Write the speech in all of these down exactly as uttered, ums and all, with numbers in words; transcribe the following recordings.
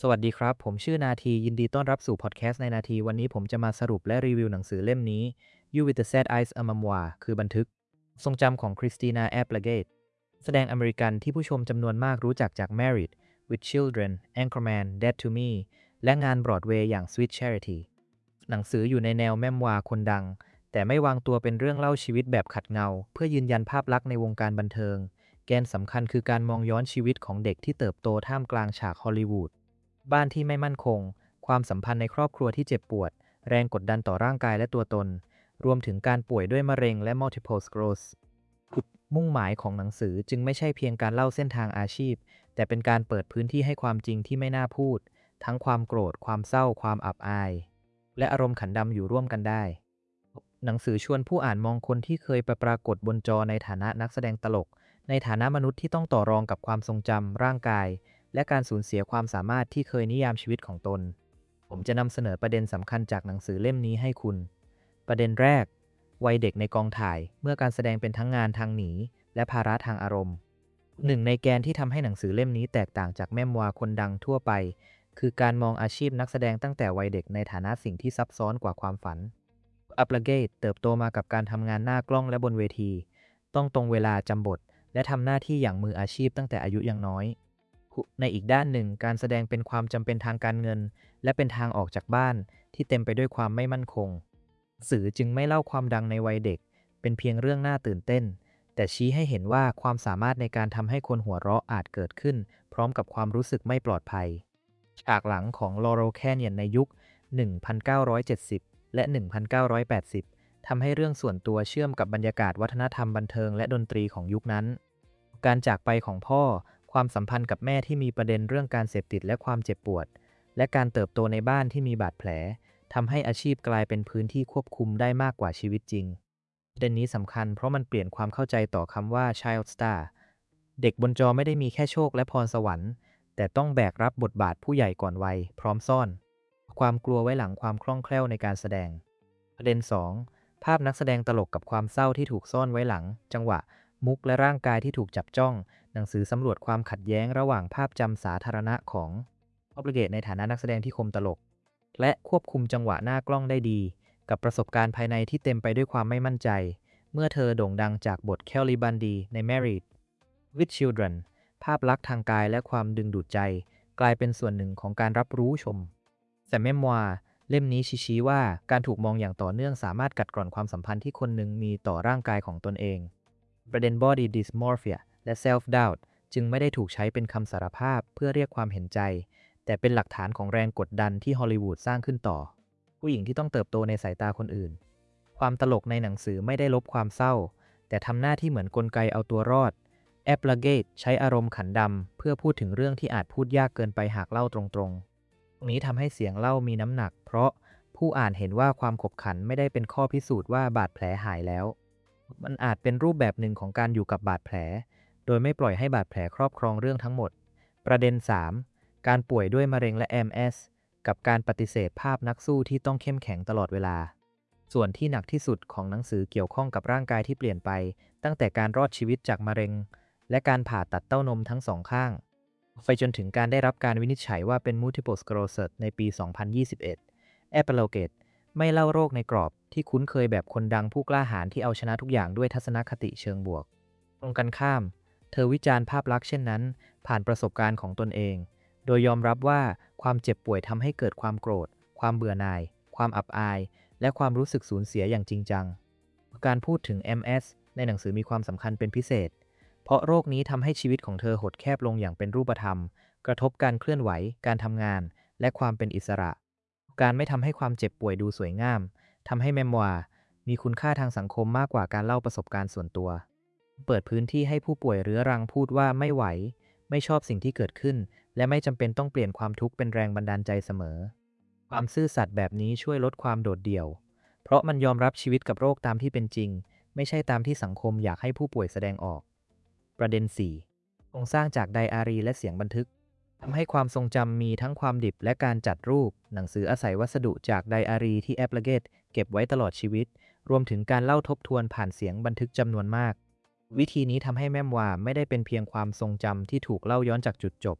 สวัสดีครับผมชื่อนาทียินดีต้อนรับสู่พอดแคสต์ในนาทีวันนี้ผมจะมาสรุปและรีวิวหนังสือเล่มนี้ You with the Sad Eyes a Memoir คือบันทึกทรงจำของคริสตินาแอปเลเกตแสดงอเมริกันที่ผู้ชมจำนวนมากรู้จักจาก Married with Children Anchorman Dead to Me และงานบรอดเวย์อย่าง Sweet Charity หนังสืออยู่ในแนวแมมวาคนดังแต่ไม่วางตัวเป็นเรื่องเล่าชีวิตแบบขัดเงาเพื่อยืนยันภาพลักษณ์ในวงการบันเทิงแกนสำคัญคือการมองย้อนชีวิตของเด็กที่เติบโตท่ามกลางฉากฮอลลีวูดบ้านที่ไม่มั่นคงความสัมพันธ์ในครอบครัวที่เจ็บปวดแรงกดดันต่อร่างกายและตัวตนรวมถึงการป่วยด้วยมะเร็งและ multiple sclerosis มุ่งหมายของหนังสือจึงไม่ใช่เพียงการเล่าเส้นทางอาชีพแต่เป็นการเปิดพื้นที่ให้ความจริงที่ไม่น่าพูดทั้งความโกรธความเศร้าความอับอายและอารมณ์ขันดำอยู่ร่วมกันได้หนังสือชวนผู้อ่านมองคนที่เคยไปปรากฏบนจอในฐานะนักแสดงตลกในฐานะมนุษย์ที่ต้องต่อรองกับความทรงจำร่างกายและการสูญเสียความสามารถที่เคยนิยามชีวิตของตนผมจะนำเสนอประเด็นสำคัญจากหนังสือเล่มนี้ให้คุณประเด็นแรกวัยเด็กในกองถ่ายเมื่อการแสดงเป็นทั้งงานทางหนีและภาระทางอารมณ์หนึ่งในแกนที่ทำให้หนังสือเล่มนี้แตกต่างจากแมมวาคนดังทั่วไปคือการมองอาชีพนักแสดงตั้งแต่วัยเด็กในฐานะสิ่งที่ซับซ้อนกว่าความฝันอัปลาเกตเติบโตมากับการทำงานหน้ากล้องและบนเวทีต้องตรงเวลาจำบทและทำหน้าที่อย่างมืออาชีพตั้งแต่อายุยังน้อยในอีกด้านหนึ่งการแสดงเป็นความจำเป็นทางการเงินและเป็นทางออกจากบ้านที่เต็มไปด้วยความไม่มั่นคงสื่อจึงไม่เล่าความดังในวัยเด็กเป็นเพียงเรื่องน่าตื่นเต้นแต่ชี้ให้เห็นว่าความสามารถในการทำให้คนหัวเราะอาจเกิดขึ้นพร้อมกับความรู้สึกไม่ปลอดภัยฉากหลังของ Laurel Canyon ในยุค หนึ่งพันเก้าร้อยเจ็ดสิบ และ หนึ่งพันเก้าร้อยแปดสิบ ทำให้เรื่องส่วนตัวเชื่อมกับบรรยากาศวัฒนธรรมบันเทิงและดนตรีของยุคนั้นการจากไปของพ่อความสัมพันธ์กับแม่ที่มีประเด็นเรื่องการเสพติดและความเจ็บปวดและการเติบโตในบ้านที่มีบาดแผลทำให้อาชีพกลายเป็นพื้นที่ควบคุมได้มากกว่าชีวิตจริงประเด็นนี้สำคัญเพราะมันเปลี่ยนความเข้าใจต่อคำว่า child star เด็กบนจอไม่ได้มีแค่โชคและพรสวรรค์แต่ต้องแบกรับบทบาทผู้ใหญ่ก่อนวัยพร้อมซ่อนความกลัวไว้หลังความคล่องแคล่วในการแสดงประเด็นสองภาพนักแสดงตลกกับความเศร้าที่ถูกซ่อนไว้หลังจังหวะมุกและร่างกายที่ถูกจับจ้องหนังสือสำรวจความขัดแย้งระหว่างภาพจำสาธารณะของออฟเลเกตในฐานะนักแสดงที่คมตลกและควบคุมจังหวะหน้ากล้องได้ดีกับประสบการณ์ภายในที่เต็มไปด้วยความไม่มั่นใจเมื่อเธอโด่งดังจากบทแคลลีบันดีใน Married with Children ภาพลักษณ์ทางกายและความดึงดูดใจกลายเป็นส่วนหนึ่งของการรับรู้ชมแต่เมมวาเล่มนี้ชี้ว่าการถูกมองอย่างต่อเนื่องสามารถกัดกร่อนความสัมพันธ์ที่คนหนึ่งมีต่อร่างกายของตนเองประเด็น body dysmorphia และ self doubt จึงไม่ได้ถูกใช้เป็นคำสารภาพเพื่อเรียกความเห็นใจแต่เป็นหลักฐานของแรงกดดันที่ฮอลลีวูดสร้างขึ้นต่อผู้หญิงที่ต้องเติบโตในสายตาคนอื่นความตลกในหนังสือไม่ได้ลบความเศร้าแต่ทำหน้าที่เหมือนกลไกเอาตัวรอดแอปลาเกตใช้อารมณ์ขันดำเพื่อพูดถึงเรื่องที่อาจพูดยากเกินไปหากเล่าตรงๆตรงนี้ทำให้เสียงเล่ามีน้ำหนักเพราะผู้อ่านเห็นว่าความขบขันไม่ได้เป็นข้อพิสูจน์ว่าบาดแผลหายแล้วมันอาจเป็นรูปแบบหนึ่งของการอยู่กับบาดแผลโดยไม่ปล่อยให้บาดแผลครอบครองเรื่องทั้งหมดประเด็นสามการป่วยด้วยมะเร็งและ เอ็ม เอส กับการปฏิเสธภาพนักสู้ที่ต้องเข้มแข็งตลอดเวลาส่วนที่หนักที่สุดของหนังสือเกี่ยวข้องกับร่างกายที่เปลี่ยนไปตั้งแต่การรอดชีวิตจากมะเร็งและการผ่าตัดเต้านมทั้งสองข้างไปจนถึงการได้รับการวินิจฉัยว่าเป็น multiple sclerosis ในปี สองพันยี่สิบเอ็ด แอปเปิลเกตไม่เล่าโรคในกรอบที่คุ้นเคยแบบคนดังผู้กล้าหาญที่เอาชนะทุกอย่างด้วยทัศนคติเชิงบวกตรงกันข้ามเธอวิจารณ์ภาพลักษณ์เช่นนั้นผ่านประสบการณ์ของตนเองโดยยอมรับว่าความเจ็บป่วยทำให้เกิดความโกรธความเบื่อหน่ายความอับอายและความรู้สึกสูญเสียอย่างจริงจังการพูดถึง เอ็ม เอส ในหนังสือมีความสำคัญเป็นพิเศษเพราะโรคนี้ทำให้ชีวิตของเธอหดแคบลงอย่างเป็นรูปธรรมกระทบการเคลื่อนไหวการทำงานและความเป็นอิสระการไม่ทำให้ความเจ็บป่วยดูสวยงามทำให้เมมวามีคุณค่าทางสังคมมากกว่าการเล่าประสบการณ์ส่วนตัวเปิดพื้นที่ให้ผู้ป่วยเรื้อรังพูดว่าไม่ไหวไม่ชอบสิ่งที่เกิดขึ้นและไม่จำเป็นต้องเปลี่ยนความทุกข์เป็นแรงบันดาลใจเสมอความซื่อสัตย์แบบนี้ช่วยลดความโดดเดี่ยวเพราะมันยอมรับชีวิตกับโรคตามที่เป็นจริงไม่ใช่ตามที่สังคมอยากให้ผู้ป่วยแสดงออกประเด็นสี่โครงสร้างจากไดอารี่และเสียงบันทึกทำให้ความทรงจำมีทั้งความดิบและการจัดรูปหนังสืออาศัยวัสดุจากไดอารี่ที่แอปลาเกตเก็บไว้ตลอดชีวิตรวมถึงการเล่าทบทวนผ่านเสียงบันทึกจำนวนมากวิธีนี้ทำให้แมมวาไม่ได้เป็นเพียงความทรงจำที่ถูกเล่าย้อนจากจุดจบ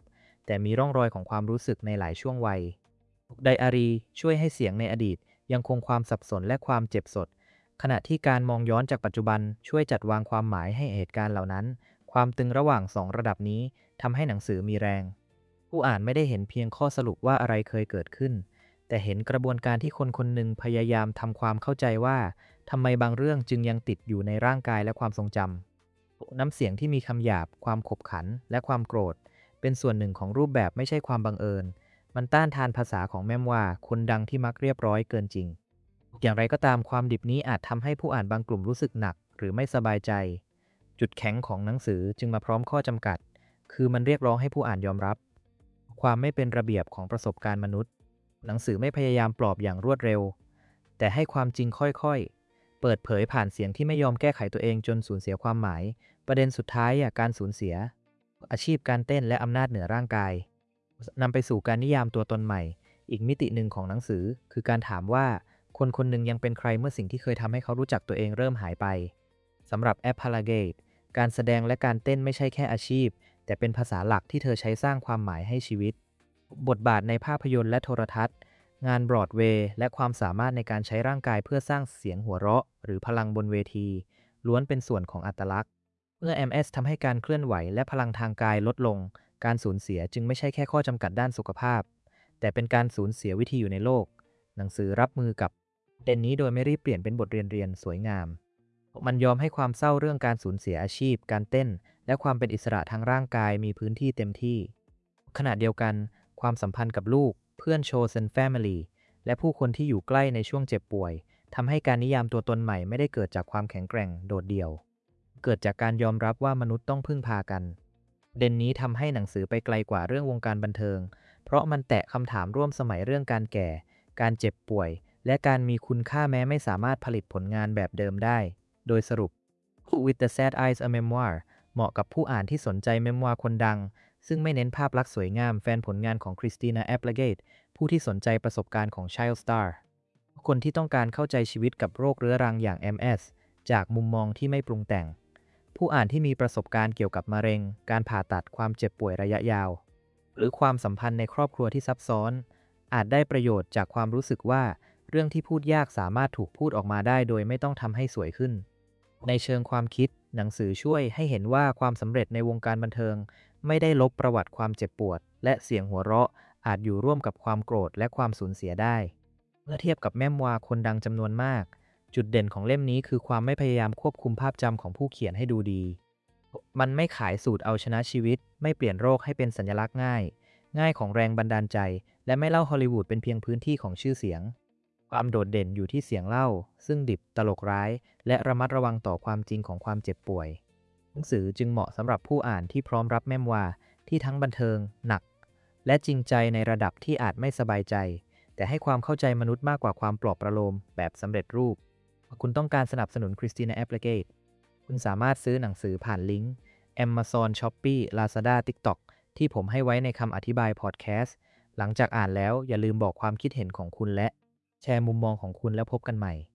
แต่มีร่องรอยของความรู้สึกในหลายช่วงวัยไดอารีช่วยให้เสียงในอดีตยังคงความสับสนและความเจ็บสดขณะที่การมองย้อนจากปัจจุบันช่วยจัดวางความหมายให้เหตุการณ์เหล่านั้นความตึงระหว่างสองระดับนี้ทำให้หนังสือมีแรงผู้อ่านไม่ได้เห็นเพียงข้อสรุปว่าอะไรเคยเกิดขึ้นแต่เห็นกระบวนการที่คนคนหนึ่งพยายามทำความเข้าใจว่าทำไมบางเรื่องจึงยังติดอยู่ในร่างกายและความทรงจำน้ำเสียงที่มีคำหยาบความขบขันและความโกรธเป็นส่วนหนึ่งของรูปแบบไม่ใช่ความบังเอิญมันต้านทานภาษาของแม่มว่าคนดังที่มักเรียบร้อยเกินจริงอย่างไรก็ตามความดิบนี้อาจทำให้ผู้อ่านบางกลุ่มรู้สึกหนักหรือไม่สบายใจจุดแข็งของหนังสือจึงมาพร้อมข้อจำกัดคือมันเรียกร้องให้ผู้อ่านยอมรับความไม่เป็นระเบียบของประสบการณ์มนุษย์หนังสือไม่พยายามปลอบอย่างรวดเร็วแต่ให้ความจริงค่อยๆเปิดเผยผ่านเสียงที่ไม่ยอมแก้ไขตัวเองจนสูญเสียความหมายประเด็นสุดท้ายอ่ะการสูญเสียอาชีพการเต้นและอำนาจเหนือร่างกายนำไปสู่การนิยามตัวตนใหม่อีกมิติหนึ่งของหนังสือคือการถามว่าคนคนหนึ่งยังเป็นใครเมื่อสิ่งที่เคยทำให้เขารู้จักตัวเองเริ่มหายไปสำหรับแอปพาราเกตการแสดงและการเต้นไม่ใช่แค่อาชีพแต่เป็นภาษาหลักที่เธอใช้สร้างความหมายให้ชีวิตบทบาทในภาพยนตร์และโทรทัศน์งานบรอดเวย์และความสามารถในการใช้ร่างกายเพื่อสร้างเสียงหัวเราะหรือพลังบนเวทีล้วนเป็นส่วนของอัตลักษณ์เมื่อ เอ็ม เอส ทำให้การเคลื่อนไหวและพลังทางกายลดลงการสูญเสียจึงไม่ใช่แค่ข้อจำกัดด้านสุขภาพแต่เป็นการสูญเสียวิธีอยู่ในโลกหนังสือรับมือกับประเด็นนี้โดยไม่รีบเปลี่ยนเป็นบทเรียนเรียนสวยงามมันยอมให้ความเศร้าเรื่องการสูญเสียอาชีพการเต้นและความเป็นอิสระทางร่างกายมีพื้นที่เต็มที่ขณะเดียวกันความสัมพันธ์กับลูกเพื่อนโชเซนแฟมิลี่และผู้คนที่อยู่ใกล้ในช่วงเจ็บป่วยทำให้การนิยามตัวตนใหม่ไม่ได้เกิดจากความแข็งแกร่งโดดเดี่ยวเกิดจากการยอมรับว่ามนุษย์ต้องพึ่งพากันประเด็นนี้ทำให้หนังสือไปไกลกว่าเรื่องวงการบันเทิงเพราะมันแตะคำถามร่วมสมัยเรื่องการแก่การเจ็บป่วยและการมีคุณค่าแม้ไม่สามารถผลิตผลงานแบบเดิมได้โดยสรุป With the Sad Eyes a Memoir เหมาะกับผู้อ่านที่สนใจเมมวาคนดังซึ่งไม่เน้นภาพลักษณ์สวยงามแฟนผลงานของคริสติน่าแอปเลเกตผู้ที่สนใจประสบการณ์ของ Child Star คนที่ต้องการเข้าใจชีวิตกับโรคเรื้อรังอย่าง เอ็ม เอส จากมุมมองที่ไม่ปรุงแต่งผู้อ่านที่มีประสบการณ์เกี่ยวกับมะเร็งการผ่าตัดความเจ็บป่วยระยะยาวหรือความสัมพันธ์ในครอบครัวที่ซับซ้อนอาจได้ประโยชน์จากความรู้สึกว่าเรื่องที่พูดยากสามารถถูกพูดออกมาได้โดยไม่ต้องทำให้สวยขึ้นในเชิงความคิดหนังสือช่วยให้เห็นว่าความสำเร็จในวงการบันเทิงไม่ได้ลบประวัติความเจ็บปวดและเสียงหัวเราะอาจอยู่ร่วมกับความโกรธและความสูญเสียได้เมื่อเทียบกับแม่มวาคนดังจำนวนมากจุดเด่นของเล่มนี้คือความไม่พยายามควบคุมภาพจำของผู้เขียนให้ดูดีมันไม่ขายสูตรเอาชนะชีวิตไม่เปลี่ยนโรคให้เป็นสัญลักษณ์ง่ายง่ายของแรงบันดาลใจและไม่เล่าฮอลลีวูดเป็นเพียงพื้นที่ของชื่อเสียงความโดดเด่นอยู่ที่เสียงเล่าซึ่งดิบตลกร้ายและระมัดระวังต่อความจริงของความเจ็บป่วยหนังสือจึงเหมาะสำหรับผู้อ่านที่พร้อมรับแม่มวาที่ทั้งบันเทิงหนักและจริงใจในระดับที่อาจไม่สบายใจแต่ให้ความเข้าใจมนุษย์มากกว่าความปลอบประโลมแบบสำเร็จรูปคุณต้องการสนับสนุนคริสติน่าแอปเลเกตคุณสามารถซื้อหนังสือผ่านลิงก์ Amazon Shopee Lazada TikTok ที่ผมให้ไว้ในคำอธิบายพอดแคสต์หลังจากอ่านแล้วอย่าลืมบอกความคิดเห็นของคุณและแชร์มุมมองของคุณแล้วพบกันใหม่